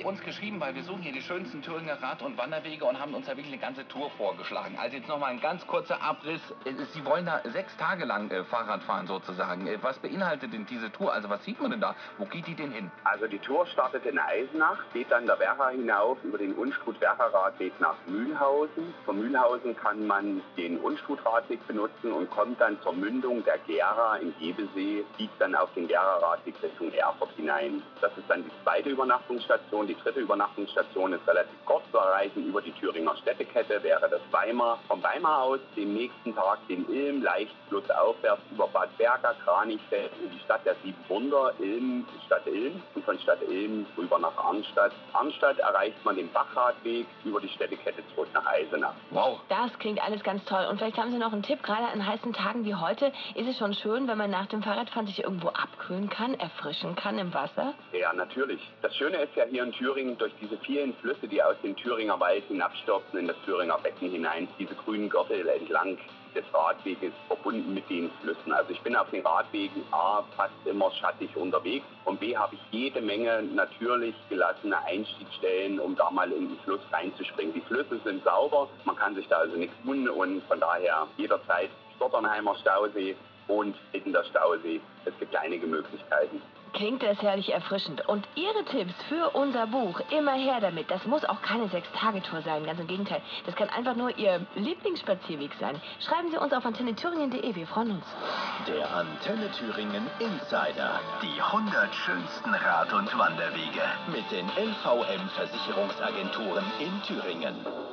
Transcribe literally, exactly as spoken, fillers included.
Sie uns geschrieben, weil wir suchen hier die schönsten Thüringer Rad- und Wanderwege und haben uns da wirklich eine ganze Tour vorgeschlagen. Also jetzt nochmal ein ganz kurzer Abriss. Sie wollen da sechs Tage lang äh, Fahrrad fahren sozusagen. Äh, was beinhaltet denn diese Tour? Also was sieht man denn da? Wo geht die denn hin? Also die Tour startet in Eisenach, geht dann der Werra hinauf über den Unstrut-Werra-Radweg nach Mühlhausen. Von Mühlhausen kann man den Unstrut-Radweg benutzen und kommt dann zur Mündung der Gera in Gebesee, biegt dann auf den Gera-Radweg Richtung Erfurt hinein. Das ist dann die zweite Übernachtungsstation. Die dritte Übernachtungsstation ist relativ kurz zu erreichen. Über die Thüringer Städtekette wäre das Weimar. Vom Weimar aus den nächsten Tag den Ilm, leicht flussaufwärts über Bad Berka, Kranichfeld in die Stadt der Sieben Wunder, Ilm, Stadt Ilm, und von Stadt Ilm rüber nach Arnstadt. Arnstadt erreicht man den Bachradweg über die Städtekette zurück nach Eisenach. Wow. Das klingt alles ganz toll. Und vielleicht haben Sie noch einen Tipp, gerade an heißen Tagen wie heute, ist es schon schön, wenn man nach dem Fahrradfahren sich irgendwo abkühlen kann, erfrischen kann im Wasser? Ja, natürlich. Das Schöne ist ja hier in Thüringen, durch diese vielen Flüsse, die aus dem Thüringer Wald hinabstürzen in das Thüringer Becken hinein, diese grünen Gürtel entlang des Radweges verbunden mit den Flüssen. Also ich bin auf den Radwegen A fast immer schattig unterwegs und B habe ich jede Menge natürlich gelassene Einstiegsstellen, um da mal in den Fluss reinzuspringen. Die Flüsse sind sauber, man kann sich da also nichts tun und von daher jederzeit Stotternheimer Stausee und Hittener Stausee. Es gibt einige Möglichkeiten. Klingt das herrlich erfrischend. Und Ihre Tipps für unser Buch, immer her damit. Das muss auch keine Sechs-Tage-Tour sein, ganz im Gegenteil. Das kann einfach nur Ihr Lieblingsspazierweg sein. Schreiben Sie uns auf antenne thüringen punkt de, wir freuen uns. Der Antenne Thüringen Insider. Die hundert schönsten Rad- und Wanderwege mit den L V M-Versicherungsagenturen in Thüringen.